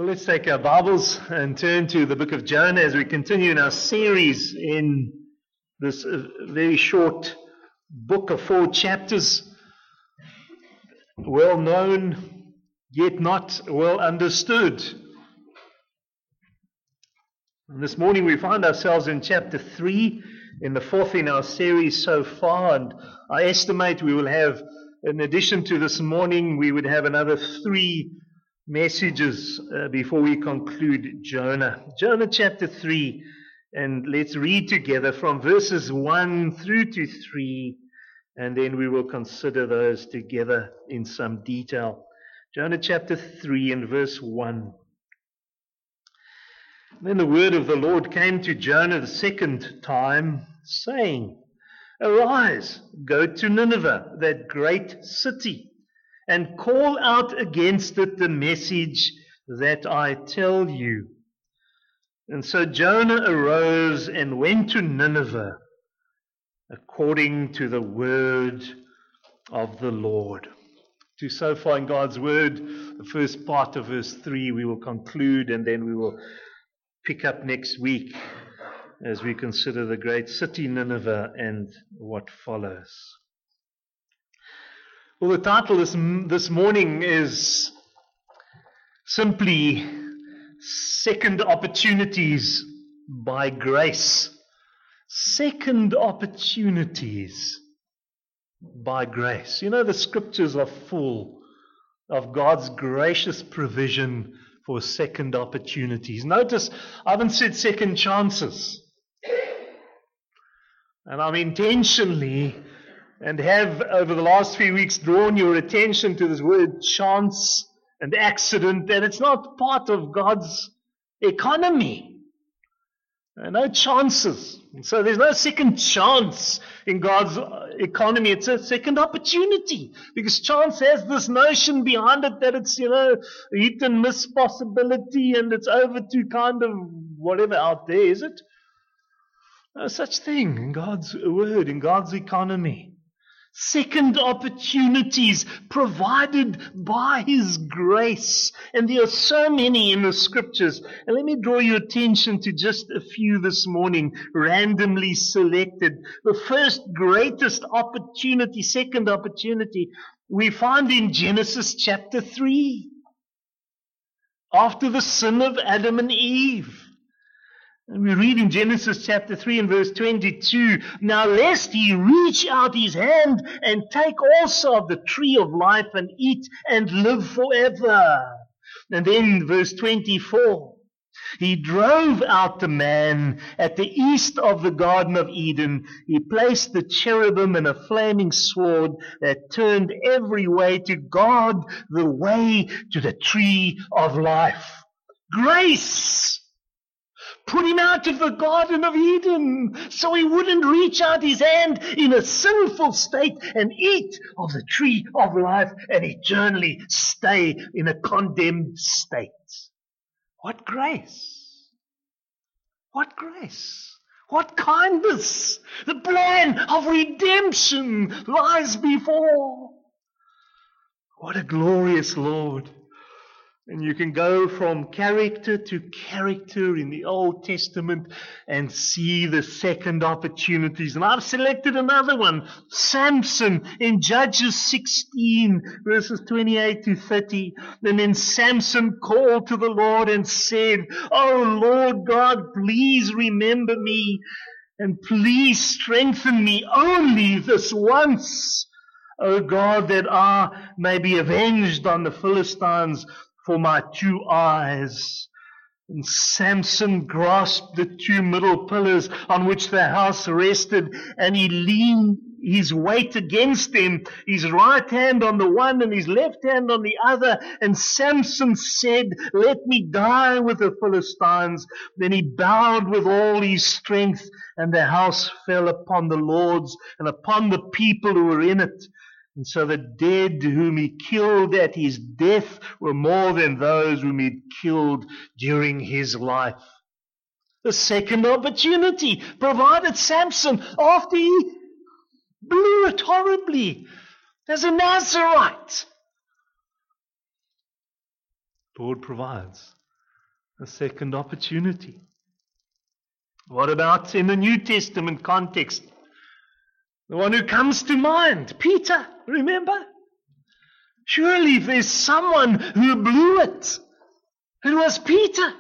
Well, let's take our Bibles and turn to the book of Jonah as we continue in our series in this very short book of 4 chapters, well known, yet not well understood. And this morning we find ourselves in chapter 3, in the 4th in our series so far, and I estimate we will have, in addition to this morning, we would have another 3 messages before we conclude Jonah. Jonah chapter 3, and let's read together from verses 1 through to 3, and then we will consider those together in some detail. Jonah chapter 3 and verse 1. Then the word of the Lord came to Jonah the second time, saying, "Arise, go to Nineveh, that great city, and call out against it the message that I tell you." And so Jonah arose and went to Nineveh according to the word of the Lord. So far in God's word, the first part of verse 3 we will conclude, and then we will pick up next week as we consider the great city Nineveh and what follows. Well, the title this morning is simply Second Opportunities by Grace. Second opportunities by grace. You know, the scriptures are full of God's gracious provision for second opportunities. Notice, I haven't said second chances. And I'm intentionally and have over the last few weeks drawn your attention to this word chance and accident, that it's not part of God's economy. No chances. And so there's no second chance in God's economy. It's a second opportunity. Because chance has this notion behind it that it's, hit and miss possibility and it's over to kind of whatever out there, is it? No such thing in God's word, in God's economy. Second opportunities provided by His grace. And there are so many in the scriptures. And let me draw your attention to just a few this morning, randomly selected. The first greatest opportunity, second opportunity, we find in Genesis chapter 3. After the sin of Adam and Eve. And we read in Genesis chapter 3 and verse 22, "Now lest he reach out his hand and take also of the tree of life and eat and live forever." And then verse 24, "He drove out the man at the east of the Garden of Eden. He placed the cherubim and a flaming sword that turned every way to guard the way to the tree of life." Grace put him out of the Garden of Eden so he wouldn't reach out his hand in a sinful state and eat of the tree of life and eternally stay in a condemned state. What grace! What grace! What kindness! The plan of redemption lies before. What a glorious Lord! And you can go from character to character in the Old Testament and see the second opportunities. And I've selected another one, Samson in Judges 16, verses 28 to 30. And then Samson called to the Lord and said, "Oh Lord God, please remember me and please strengthen me only this once. Oh God, that I may be avenged on the Philistines for my 2 eyes." And Samson grasped the 2 middle pillars on which the house rested, and he leaned his weight against them, his right hand on the one and his left hand on the other. And Samson said, "Let me die with the Philistines." Then he bowed with all his strength, and the house fell upon the lords and upon the people who were in it. And so the dead whom he killed at his death were more than those whom he killed during his life. The second opportunity provided Samson after he blew it horribly as a Nazarite. The Lord provides a second opportunity. What about in the New Testament context? The one who comes to mind, Peter, remember? Surely if there's someone who blew it, it was Peter.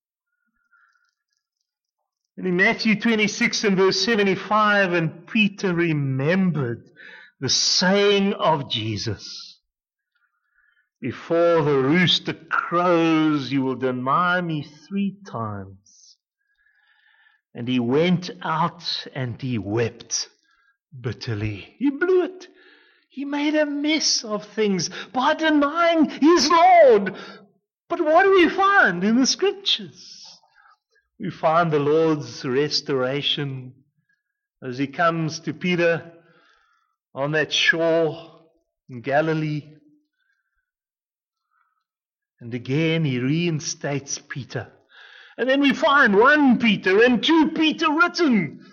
And in Matthew 26 and verse 75, and Peter remembered the saying of Jesus, before the rooster crows, you will deny me 3 times. And he went out and he wept bitterly. He blew it. He made a mess of things by denying his Lord. But what do we find in the Scriptures? We find the Lord's restoration as he comes to Peter on that shore in Galilee. And again he reinstates Peter. And then we find 1 Peter and 2 Peter written.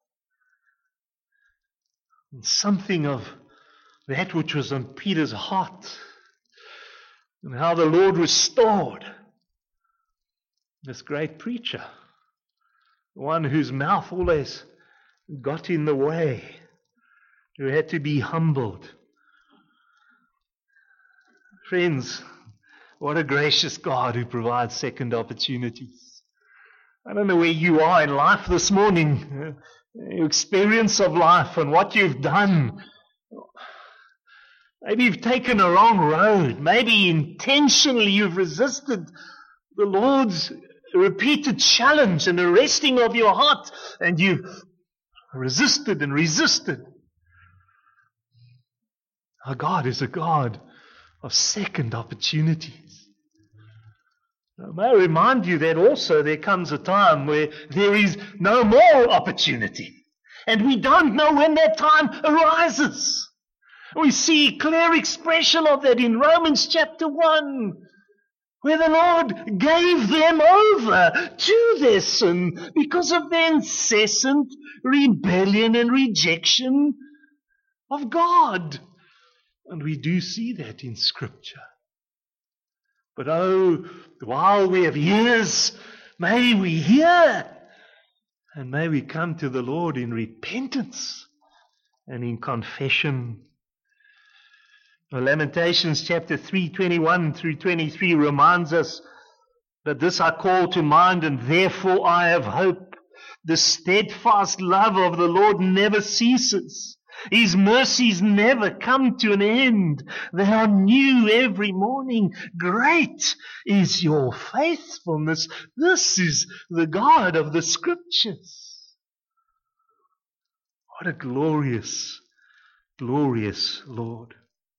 And something of that which was on Peter's heart, and how the Lord restored this great preacher, the one whose mouth always got in the way, who had to be humbled. Friends, what a gracious God who provides second opportunities. I don't know where you are in life this morning, your experience of life and what you've done. Maybe you've taken a wrong road. Maybe intentionally you've resisted the Lord's repeated challenge and arresting of your heart, and you've resisted and resisted. Our God is a God of second opportunities. Now, may I remind you that also there comes a time where there is no more opportunity, and we don't know when that time arises. We see clear expression of that in Romans chapter 1, where the Lord gave them over to their sin because of their incessant rebellion and rejection of God. And we do see that in Scripture. But while we have ears, may we hear, and may we come to the Lord in repentance and in confession. Lamentations chapter 3, 21 through 23 reminds us that this I call to mind, and therefore I have hope. The steadfast love of the Lord never ceases. His mercies never come to an end. They are new every morning. Great is your faithfulness. This is the God of the Scriptures. What a glorious, glorious Lord.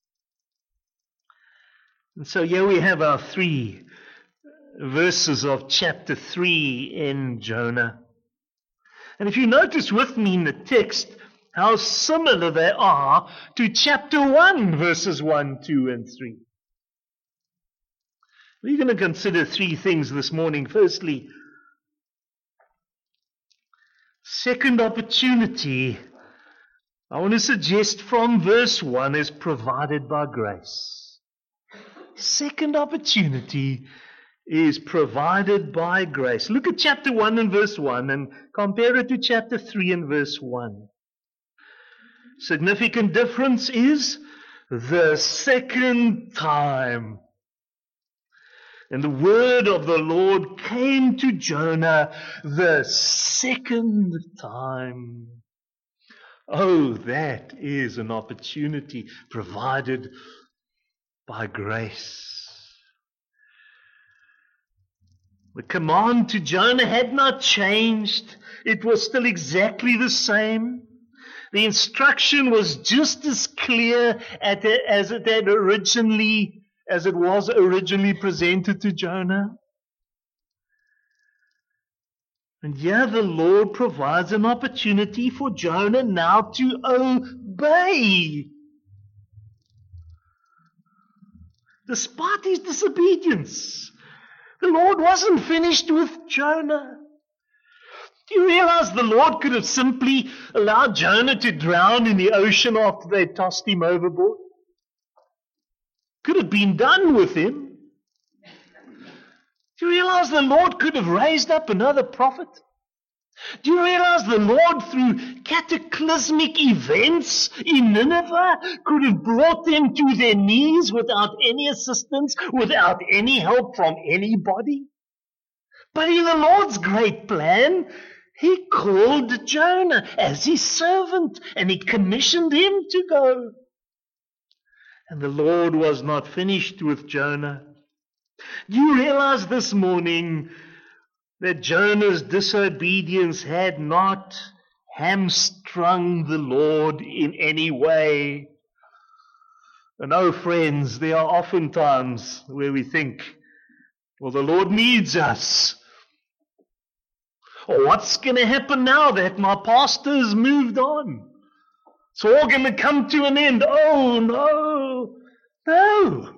And so here we have our 3 verses of chapter 3 in Jonah. And if you notice with me in the text how similar they are to chapter 1, verses 1, 2, and 3. We're going to consider 3 things this morning. Firstly, second opportunity, I want to suggest from verse 1, is provided by grace. Second opportunity is provided by grace. Look at chapter 1 and verse 1 and compare it to chapter 3 and verse 1. Significant difference is the second time. And the word of the Lord came to Jonah the second time. Oh, that is an opportunity provided by grace. The command to Jonah had not changed. It was still exactly the same. The instruction was just as clear as it was originally presented to Jonah. And here the Lord provides an opportunity for Jonah now to obey. Despite his disobedience, the Lord wasn't finished with Jonah. Do you realize the Lord could have simply allowed Jonah to drown in the ocean after they tossed him overboard? Could have been done with him. Do you realize the Lord could have raised up another prophet? Do you realize the Lord, through cataclysmic events in Nineveh, could have brought them to their knees without any assistance, without any help from anybody? But in the Lord's great plan, He called Jonah as His servant, and He commissioned him to go. And the Lord was not finished with Jonah. Do you realize this morning that Jonah's disobedience had not hamstrung the Lord in any way? And oh, friends, there are often times where we think, well, the Lord needs us. Or what's going to happen now that my pastor's moved on? It's all going to come to an end. Oh, no. No.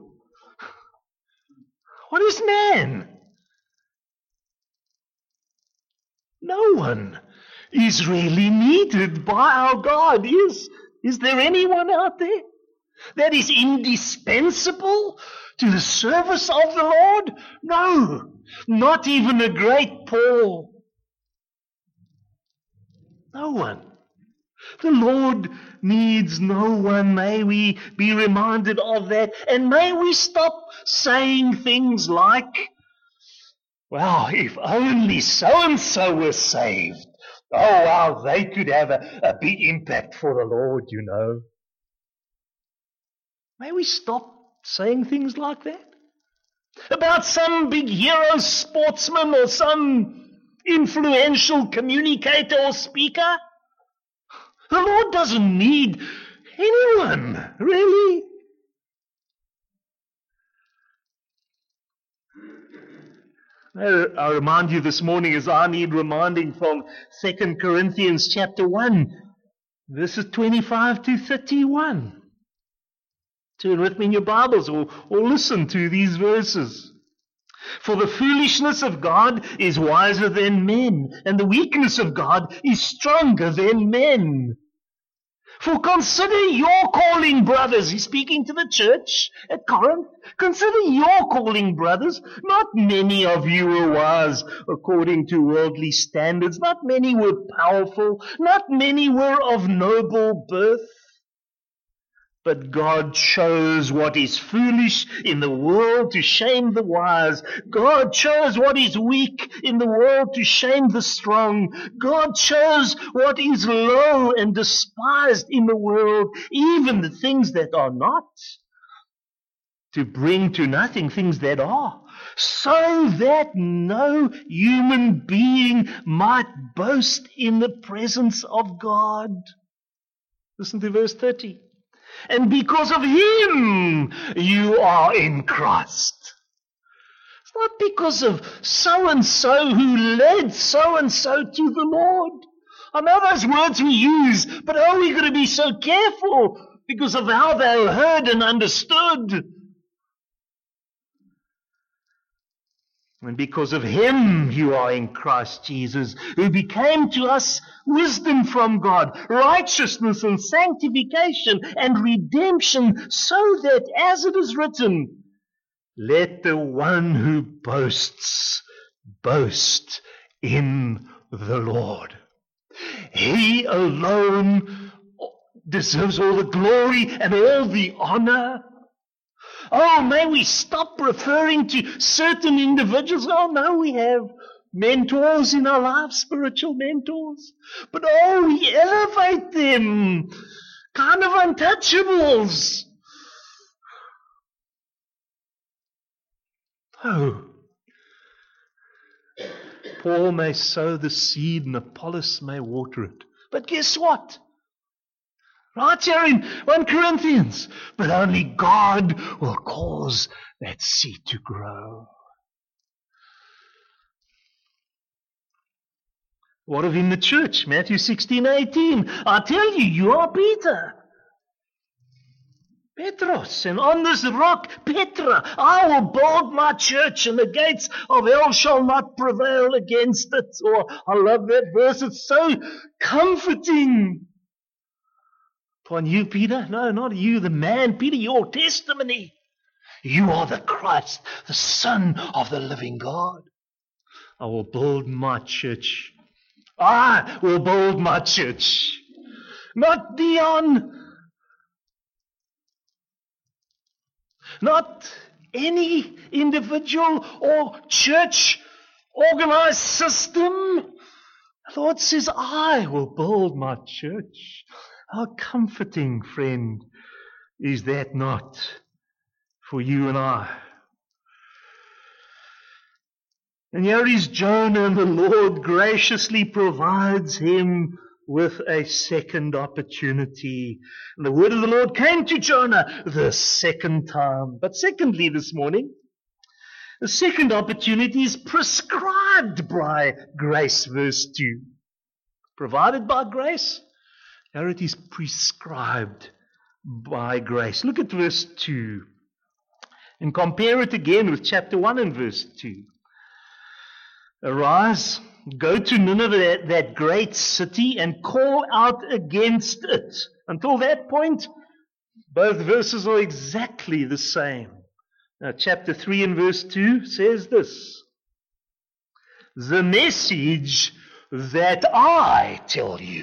What is man? No one is really needed by our God. Is there anyone out there that is indispensable to the service of the Lord? No, not even a great Paul. No one. The Lord needs no one. May we be reminded of that. And may we stop saying things like, well, if only so-and-so was saved. Oh, wow, they could have a big impact for the Lord, you know. May we stop saying things like that? About some big hero sportsman or some influential communicator or speaker? The Lord doesn't need anyone, really. I remind you this morning, as I need reminding, from 2 Corinthians chapter 1, verses 25 to 31. Turn with me in your Bibles or listen to these verses. For the foolishness of God is wiser than men, and the weakness of God is stronger than men. For consider your calling, brothers. He's speaking to the church at Corinth. Consider your calling, brothers. Not many of you were wise according to worldly standards. Not many were powerful. Not many were of noble birth. But God chose what is foolish in the world to shame the wise. God chose what is weak in the world to shame the strong. God chose what is low and despised in the world, even the things that are not, to bring to nothing things that are, so that no human being might boast in the presence of God. Listen to verse 30. And because of Him, you are in Christ. It's not because of so-and-so who led so-and-so to the Lord. I know those words we use, but we've got to be so careful because of how they are heard and understood. And because of Him you are in Christ Jesus, who became to us wisdom from God, righteousness and sanctification and redemption, so that, as it is written, let the one who boasts boast in the Lord. He alone deserves all the glory and all the honor. Oh, may we stop referring to certain individuals. Oh, no, we have mentors in our lives, spiritual mentors. But we elevate them, kind of untouchables. Oh, Paul may sow the seed and Apollos may water it. But guess what? Right here in 1 Corinthians. But only God will cause that seed to grow. What of in the church? Matthew 16:18. I tell you, you are Peter. Petros, and on this rock, Petra, I will build my church, and the gates of hell shall not prevail against it. Or, I love that verse. It's so comforting. Upon you, Peter? No, not you, the man, Peter, your testimony. You are the Christ, the Son of the living God. I will build my church. I will build my church. Not Dion. Not any individual or church organized system. The Lord says, I will build my church. How comforting, friend, is that not for you and I? And here is Jonah, and the Lord graciously provides him with a second opportunity. And the word of the Lord came to Jonah the second time. But secondly, this morning, the second opportunity is prescribed by grace, verse 2. Provided by grace, here it is prescribed by grace. Look at verse 2 and compare it again with chapter 1 and verse 2. Arise, go to Nineveh, that great city, and call out against it. Until that point, both verses are exactly the same. Now, chapter 3 and verse 2 says this: the message that I tell you.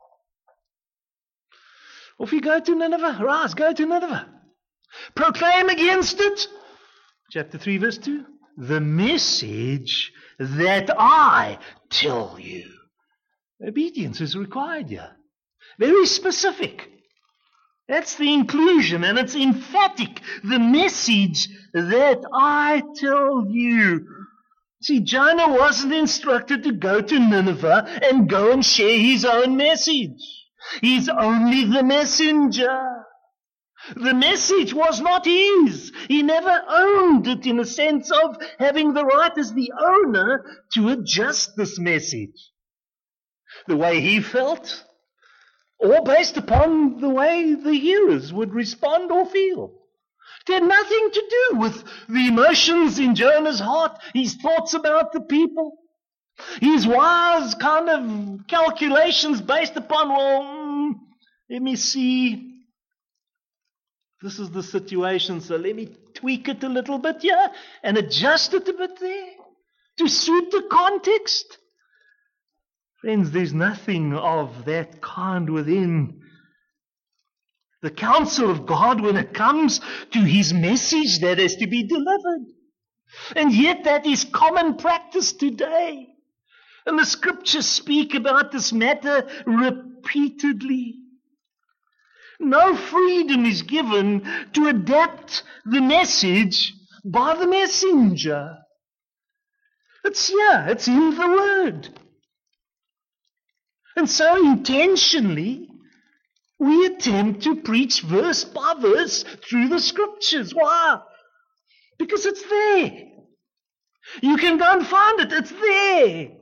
Off you go to Nineveh. Rise, go to Nineveh. Proclaim against it. Chapter 3 verse 2. The message that I tell you. Obedience is required here. Very specific. That's the inclusion, and it's emphatic. The message that I tell you. See, Jonah wasn't instructed to go to Nineveh and go and share his own message. He's only the messenger. The message was not his. He never owned it in a sense of having the right as the owner to adjust this message the way he felt, or based upon the way the hearers would respond or feel. It had nothing to do with the emotions in Jonah's heart, his thoughts about the people, his wise kind of calculations based upon, let me see, this is the situation, so let me tweak it a little bit here and adjust it a bit there to suit the context. Friends, there's nothing of that kind within the counsel of God when it comes to His message that is to be delivered. And yet that is common practice today. And the Scriptures speak about this matter repeatedly. No freedom is given to adapt the message by the messenger. It's here, it's in the Word. And so intentionally, we attempt to preach verse by verse through the Scriptures. Why? Because it's there. You can go and find it. It's there.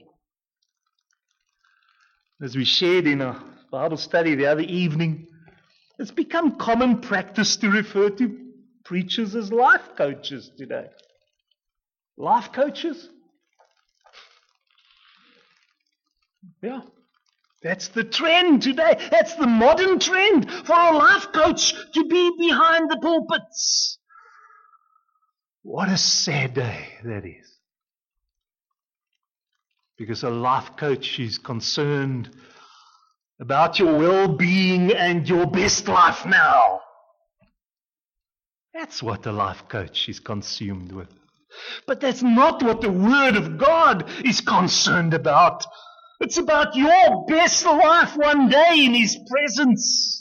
As we shared in our Bible study the other evening, it's become common practice to refer to preachers as life coaches today. Life coaches? Yeah. That's the trend today. That's the modern trend for a life coach to be behind the pulpits. What a sad day that is. Because a life coach is concerned about your well-being and your best life now. That's what a life coach is consumed with. But that's not what the Word of God is concerned about. It's about your best life one day in His presence.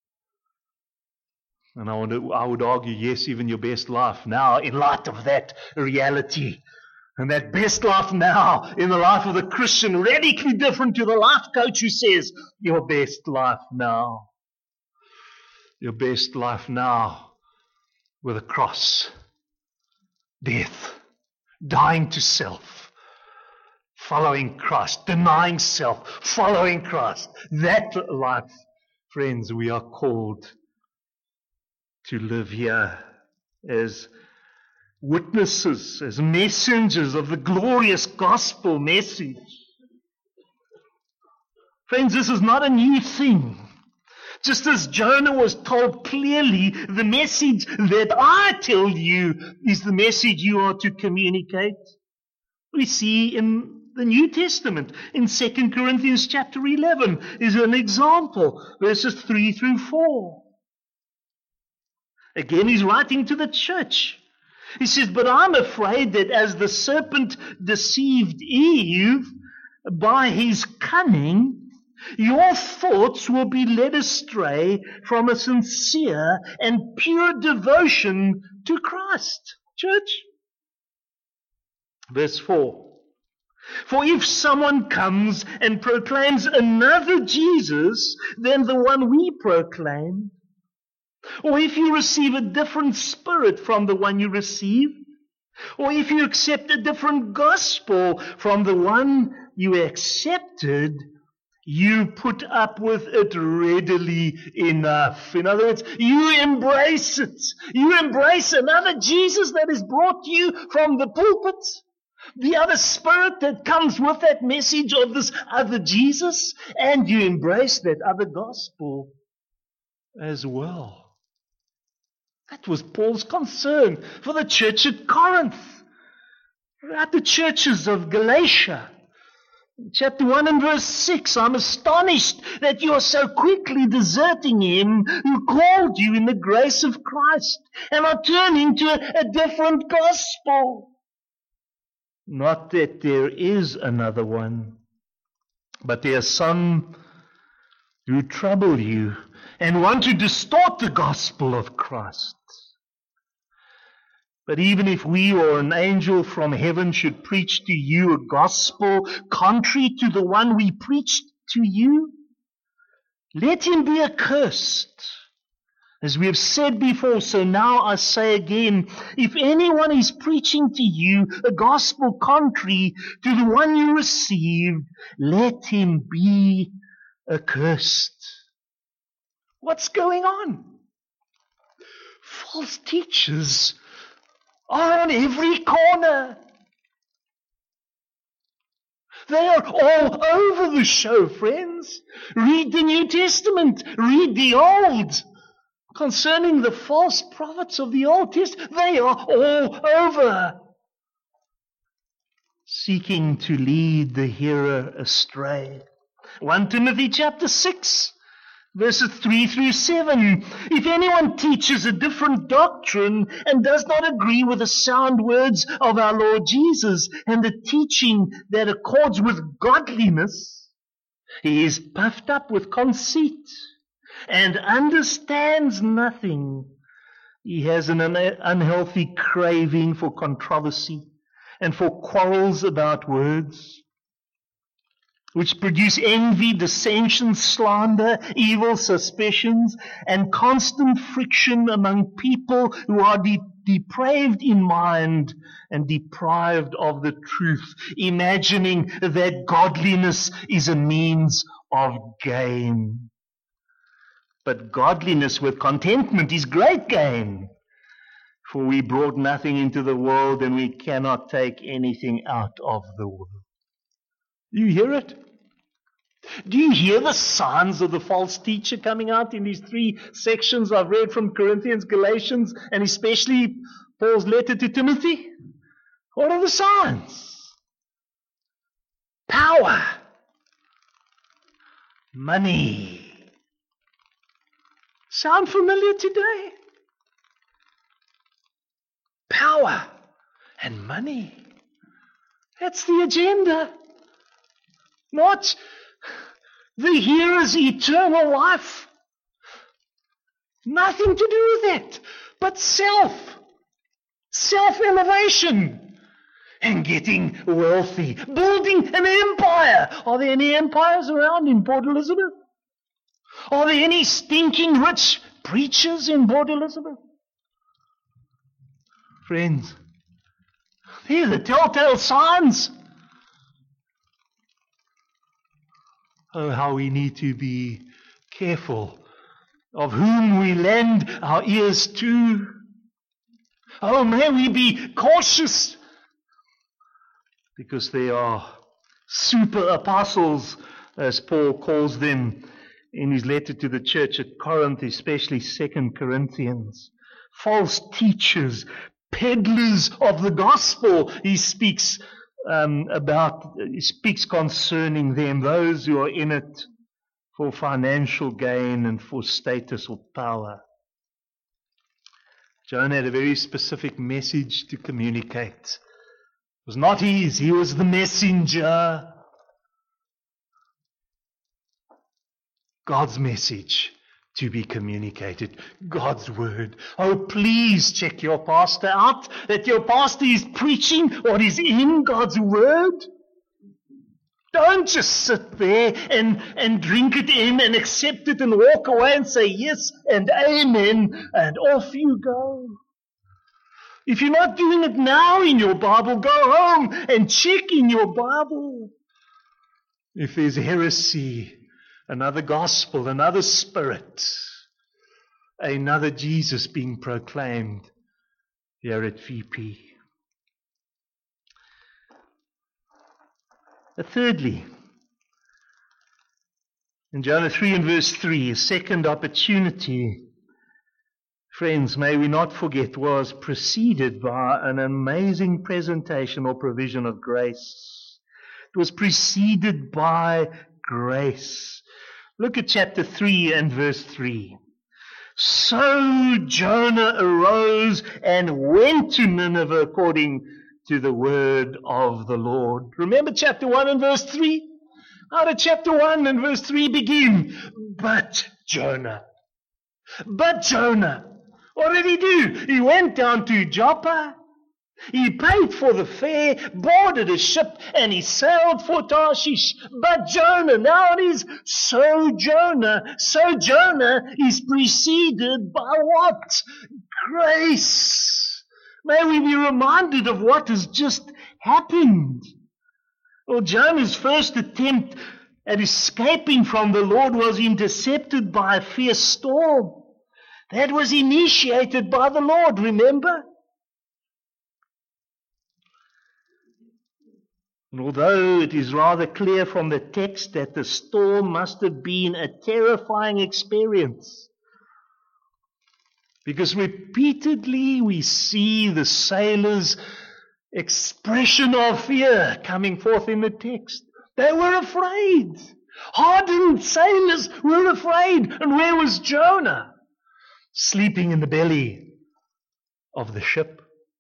And I would argue, yes, even your best life now in light of that reality. And that best life now in the life of the Christian, radically different to the life coach who says, your best life now. Your best life now with a cross, death, dying to self, following Christ, denying self, following Christ. That life, friends, we are called to live here as witnesses, as messengers of the glorious gospel message. Friends, this is not a new thing. Just as Jonah was told clearly, the message that I tell you is the message you are to communicate. We see in the New Testament, in 2 Corinthians chapter 11, is an example, verses 3 through 4. Again, he's writing to the church. He says, but I'm afraid that as the serpent deceived Eve by his cunning, your thoughts will be led astray from a sincere and pure devotion to Christ. Church. Verse 4. For if someone comes and proclaims another Jesus than the one we proclaim, or if you receive a different spirit from the one you receive, or if you accept a different gospel from the one you accepted, you put up with it readily enough. In other words, you embrace it. You embrace another Jesus that is brought to you from the pulpit. The other spirit that comes with that message of this other Jesus. And you embrace that other gospel as well. That was Paul's concern for the church at Corinth. At the churches of Galatia. Chapter 1 and verse 6, I'm astonished that you are so quickly deserting him who called you in the grace of Christ and are turning to a different gospel. Not that there is another one, but there are some who trouble you and want to distort the gospel of Christ. But even if we or an angel from heaven should preach to you a gospel contrary to the one we preached to you, let him be accursed. As we have said before, so now I say again, if anyone is preaching to you a gospel contrary to the one you received, let him be accursed. What's going on? False teachers are on every corner. They are all over the show, friends. Read the New Testament. Read the Old. Concerning the false prophets of the Old Testament, they are all over. Seeking to lead the hearer astray. 1 Timothy chapter 6. Verses 3 through 7. If anyone teaches a different doctrine and does not agree with the sound words of our Lord Jesus and the teaching that accords with godliness, he is puffed up with conceit and understands nothing. He has an unhealthy craving for controversy and for quarrels about words, which produce envy, dissension, slander, evil suspicions, and constant friction among people who are depraved in mind and deprived of the truth, imagining that godliness is a means of gain. But godliness with contentment is great gain, for we brought nothing into the world and we cannot take anything out of the world. Do you hear it? Do you hear the signs of the false teacher coming out in these three sections I've read from Corinthians, Galatians, and especially Paul's letter to Timothy? What are the signs? Power. Money. Sound familiar today? Power and money. That's the agenda. Not the hearer's eternal life. Nothing to do with that. But self-elevation, and getting wealthy, building an empire. Are there any empires around in Port Elizabeth? Are there any stinking rich preachers in Port Elizabeth? Friends, these are the telltale signs. Oh, how we need to be careful of whom we lend our ears to. Oh, may we be cautious, because they are super apostles, as Paul calls them in his letter to the church at Corinth, especially 2 Corinthians. False teachers, peddlers of the gospel, he speaks concerning them, those who are in it for financial gain and for status or power. Jonah had a very specific message to communicate. It was not his, he was the messenger. God's message to be communicated. God's word. Oh, please check your pastor out, that your pastor is preaching what is in God's word. Don't just sit there and drink it in and accept it and walk away and say yes and amen and off you go. If you're not doing it now in your Bible, go home and check in your Bible. If there's heresy, another gospel, another spirit, another Jesus being proclaimed here at VP. Thirdly, in Jonah 3 and verse 3, a second opportunity, friends, may we not forget, was preceded by an amazing presentation or provision of grace. It was preceded by grace. Look at chapter 3 and verse 3. So Jonah arose and went to Nineveh according to the word of the Lord. Remember chapter 1 and verse 3? How did chapter 1 and verse 3 begin? But Jonah. What did he do? He went down to Joppa. He paid for the fare, boarded a ship, and he sailed for Tarshish. But Jonah, now it is so Jonah. So Jonah is preceded by what? Grace. May we be reminded of what has just happened. Well, Jonah's first attempt at escaping from the Lord was intercepted by a fierce storm. That was initiated by the Lord, remember? And although it is rather clear from the text that the storm must have been a terrifying experience, because repeatedly we see the sailors' expression of fear coming forth in the text. They were afraid. Hardened sailors were afraid. And where was Jonah? Sleeping in the belly of the ship.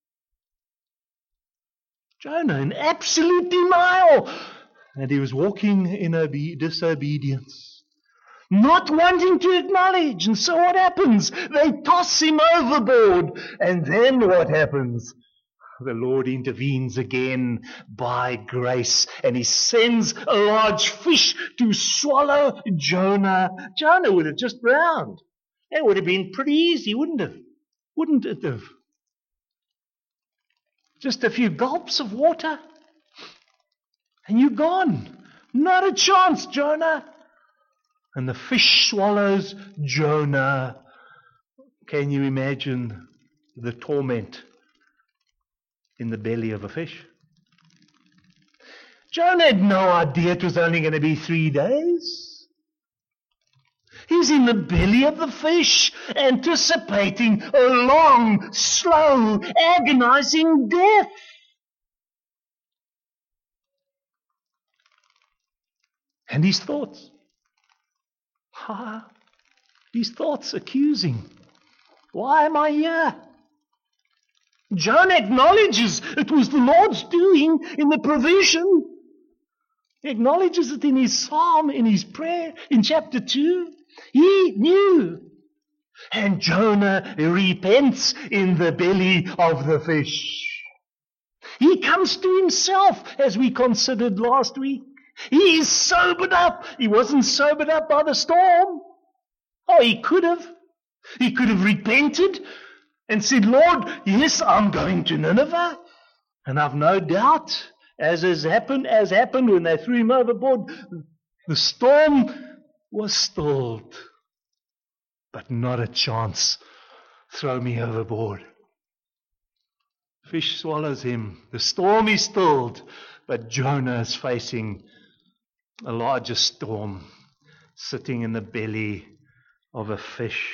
Jonah in absolute denial. And he was walking in disobedience. Not wanting to acknowledge. And so what happens? They toss him overboard. And then what happens? The Lord intervenes again by grace. And he sends a large fish to swallow Jonah. Jonah would have just drowned. It would have been pretty easy, wouldn't it? Wouldn't it have? Just a few gulps of water. And you're gone. Not a chance, Jonah. And the fish swallows Jonah. Can you imagine the torment in the belly of a fish? Jonah had no idea it was only going to be 3 days. He's in the belly of the fish, anticipating a long, slow, agonizing death. And his thoughts. His thoughts accusing. Why am I here? Jonah acknowledges it was the Lord's doing in the provision. He acknowledges it in his psalm, in his prayer, in chapter 2. He knew. And Jonah repents in the belly of the fish. He comes to himself, as we considered last week. He is sobered up. He wasn't sobered up by the storm. Oh, he could have. He could have repented and said, Lord, yes, I'm going to Nineveh. And I've no doubt, as happened when they threw him overboard, the storm was stilled. But not a chance. Throw me overboard. Fish swallows him. The storm is stilled, but Jonah is facing a larger storm. sitting in the belly of a fish.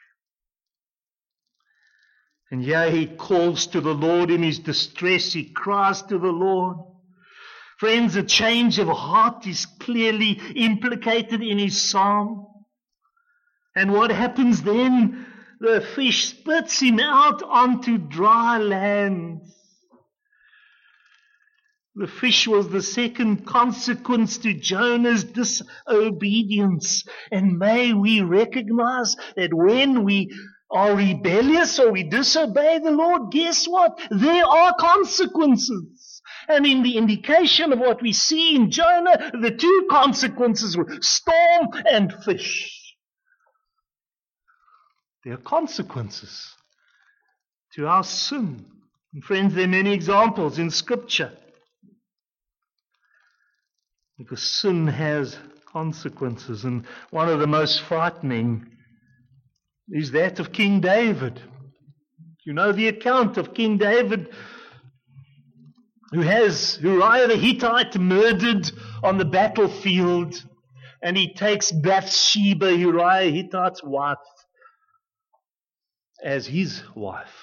And here he calls to the Lord in his distress. He cries to the Lord. Friends, a change of heart is clearly implicated in his psalm. And what happens then? The fish spits him out onto dry land. The fish was the second consequence to Jonah's disobedience. And may we recognize that when we are rebellious or we disobey the Lord, guess what? There are consequences. And in the indication of what we see in Jonah, the two consequences were storm and fish. There are consequences to our sin. And friends, there are many examples in Scripture. Because sin has consequences. And one of the most frightening is that of King David. You know the account of King David, who has Uriah the Hittite murdered on the battlefield, and he takes Bathsheba, Uriah the Hittite's wife, as his wife.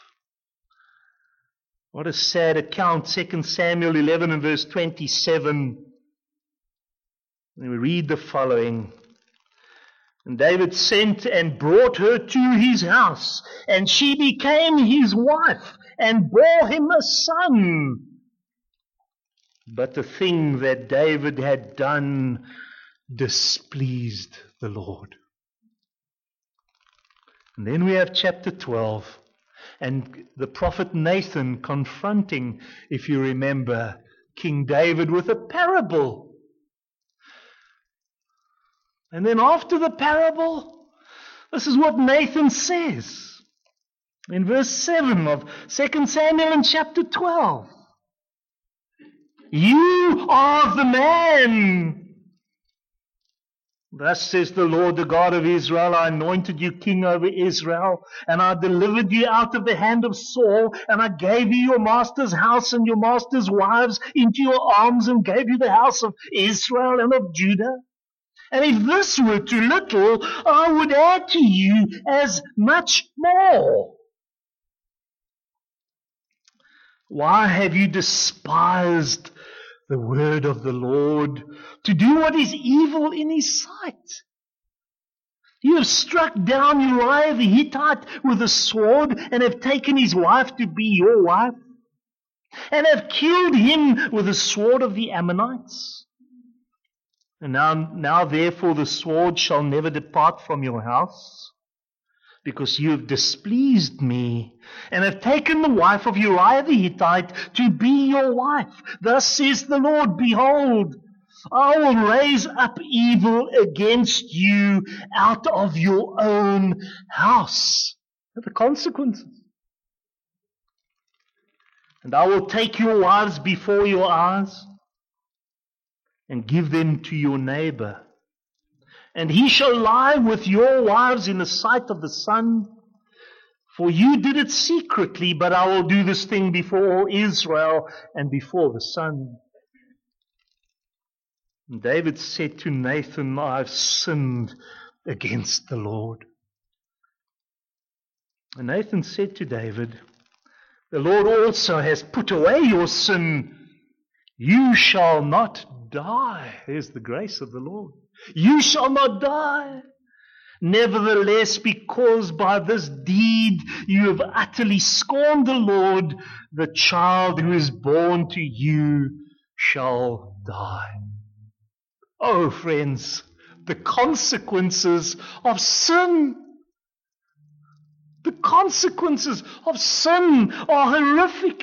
What a sad account. 2 Samuel 11 and verse 27. And we read the following. And David sent and brought her to his house, and she became his wife, and bore him a son. But the thing that David had done displeased the Lord. And then we have chapter 12, and the prophet Nathan confronting, if you remember, King David with a parable. And then after the parable, this is what Nathan says in verse 7 of 2 Samuel in chapter 12. You are the man. Thus says the Lord, the God of Israel, I anointed you king over Israel, and I delivered you out of the hand of Saul, and I gave you your master's house and your master's wives into your arms, and gave you the house of Israel and of Judah. And if this were too little, I would add to you as much more. Why have you despised the word of the Lord to do what is evil in his sight? You have struck down Uriah the Hittite with a sword, and have taken his wife to be your wife, and have killed him with the sword of the Ammonites. And now therefore the sword shall never depart from your house, because you have displeased me, and have taken the wife of Uriah the Hittite to be your wife. Thus says the Lord, behold, I will raise up evil against you out of your own house. The consequences. And I will take your wives before your eyes, and give them to your neighbor. And he shall lie with your wives in the sight of the sun. For you did it secretly, but I will do this thing before all Israel and before the sun. And David said to Nathan, I have sinned against the Lord. And Nathan said to David, the Lord also has put away your sin. You shall not die. There's the grace of the Lord. You shall not die. Nevertheless, because by this deed you have utterly scorned the Lord, the child who is born to you shall die. Oh, friends, the consequences of sin. The consequences of sin are horrific.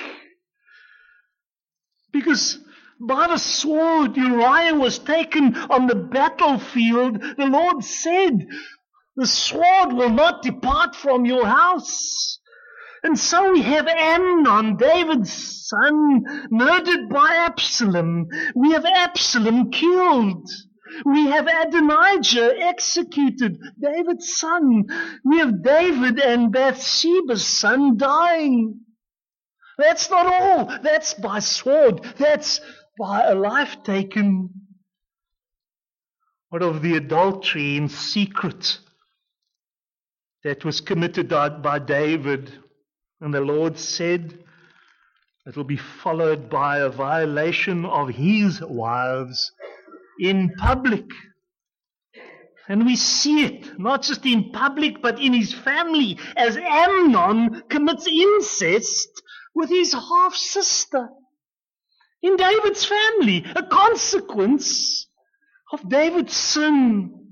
Because by the sword Uriah was taken on the battlefield, the Lord said, the sword will not depart from your house. And so we have Amnon, David's son, murdered by Absalom. We have Absalom killed. We have Adonijah executed, David's son. We have David and Bathsheba's son dying. That's not all. That's by sword. That's by a life taken. What of the adultery in secret that was committed by David? And the Lord said, it will be followed by a violation of his wives in public. And we see it, not just in public, but in his family, as Amnon commits incest with his half-sister. In David's family, a consequence of David's sin.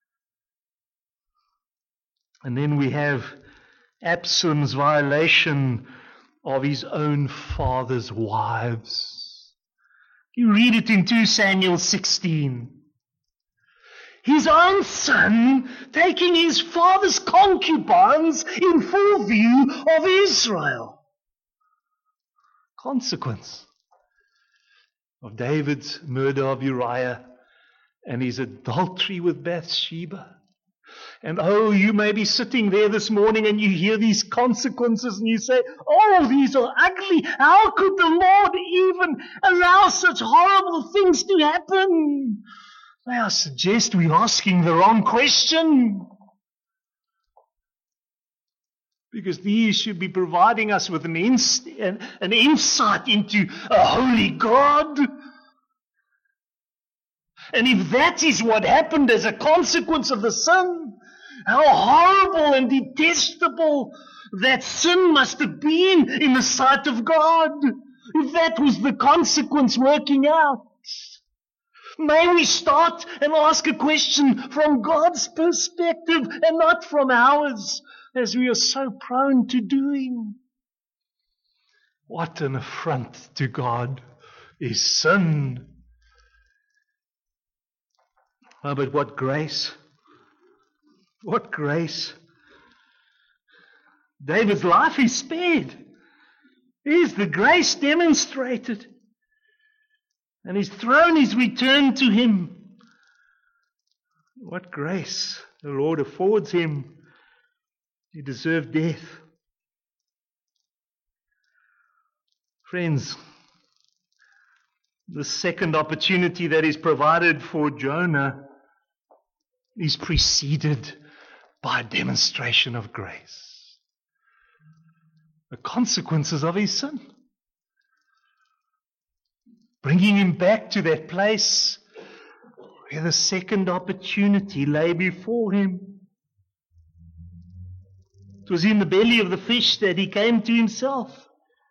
And then we have Absalom's violation of his own father's wives. You read it in 2 Samuel 16. His own son taking his father's concubines in full view of Israel. Consequence of David's murder of Uriah and his adultery with Bathsheba. And oh, you may be sitting there this morning and you hear these consequences and you say, oh, these are ugly. How could the Lord even allow such horrible things to happen? May I suggest we're asking the wrong question. Because these should be providing us with an insight into a holy God. And if that is what happened as a consequence of the sin, how horrible and detestable that sin must have been in the sight of God, if that was the consequence working out. May we start and ask a question from God's perspective and not from ours, as we are so prone to doing. What an affront to God is sin. Oh, but what grace. What grace. David's life is spared. Here's the grace demonstrated. And his throne is returned to him. What grace the Lord affords him. He deserved death. Friends, the second opportunity that is provided for Jonah is preceded by a demonstration of grace. The consequences of his sin. Bringing him back to that place where the second opportunity lay before him. It was in the belly of the fish that he came to himself,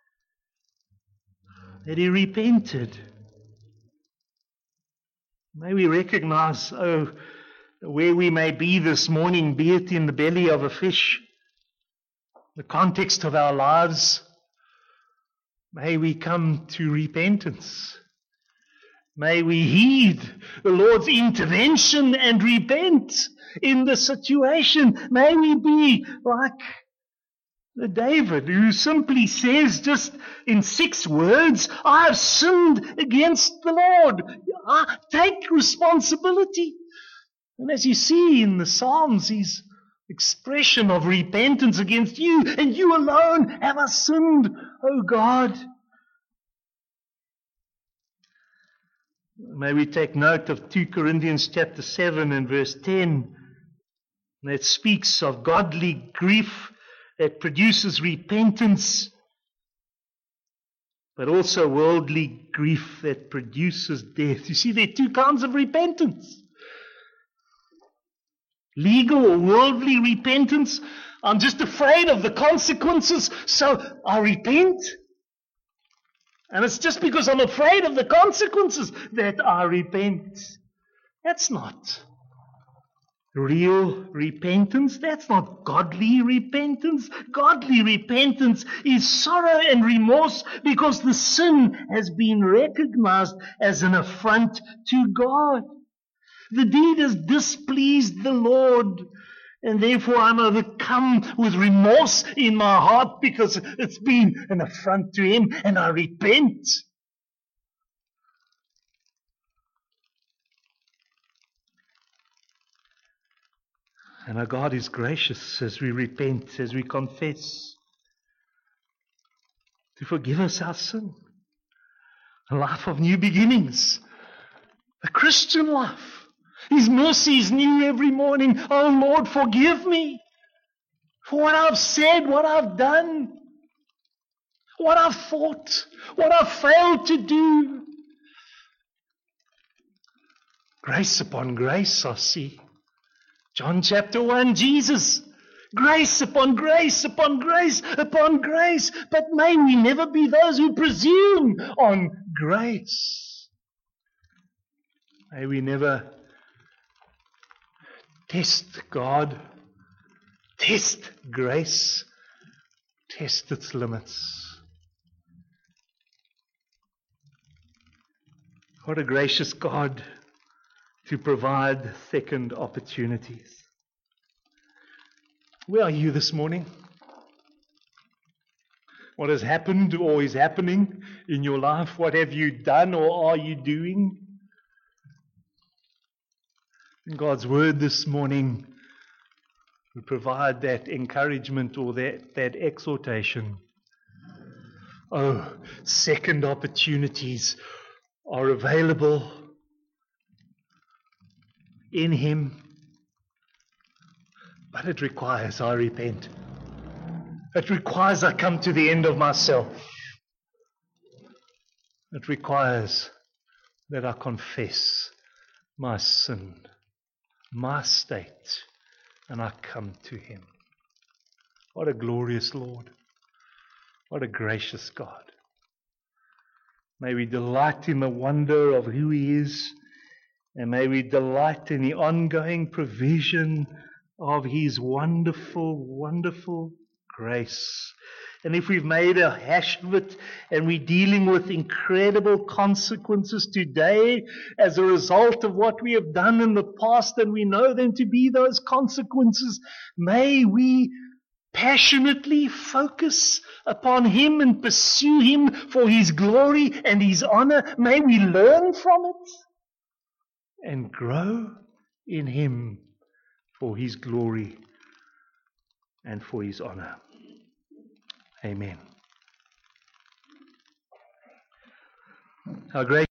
that he repented. May we recognize, where we may be this morning, be it in the belly of a fish, the context of our lives, may we come to repentance. May we heed the Lord's intervention and repent in the situation. May we be like the David who simply says just in 6 words, I have sinned against the Lord. Take responsibility. And as you see in the Psalms, his expression of repentance against you, and you alone have I sinned, O God. May we take note of 2 Corinthians chapter 7 and verse 10. That speaks of godly grief that produces repentance, but also worldly grief that produces death. You see, there are 2 kinds of repentance. Legal or worldly repentance. I'm just afraid of the consequences, so I repent. And it's just because I'm afraid of the consequences that I repent. That's not real repentance. That's not godly repentance. Godly repentance is sorrow and remorse because the sin has been recognized as an affront to God. The deed has displeased the Lord, and therefore I'm overcome with remorse in my heart because it's been an affront to Him, and I repent. And our God is gracious as we repent, as we confess, to forgive us our sin. A life of new beginnings, a Christian life. His mercy is new every morning. Oh Lord, forgive me for what I've said, what I've done, what I've thought, what I've failed to do. Grace upon grace, I see. John chapter 1, Jesus. Grace upon grace upon grace upon grace. But may we never be those who presume on grace. May we never test God, test grace, test its limits. What a gracious God to provide second opportunities. Where are you this morning? What has happened or is happening in your life? What have you done or are you doing? In God's word this morning we provide that encouragement or that exhortation. Oh, second opportunities are available in Him, but it requires I repent. It requires I come to the end of myself. It requires that I confess my sin, my state, and I come to Him. What a glorious Lord. What a gracious God. May we delight in the wonder of who He is, and may we delight in the ongoing provision of His wonderful, wonderful grace. And if we've made a hash of it and we're dealing with incredible consequences today as a result of what we have done in the past, and we know them to be those consequences, may we passionately focus upon Him and pursue Him for His glory and His honor. May we learn from it and grow in Him for His glory and for His honor. Amen. Our great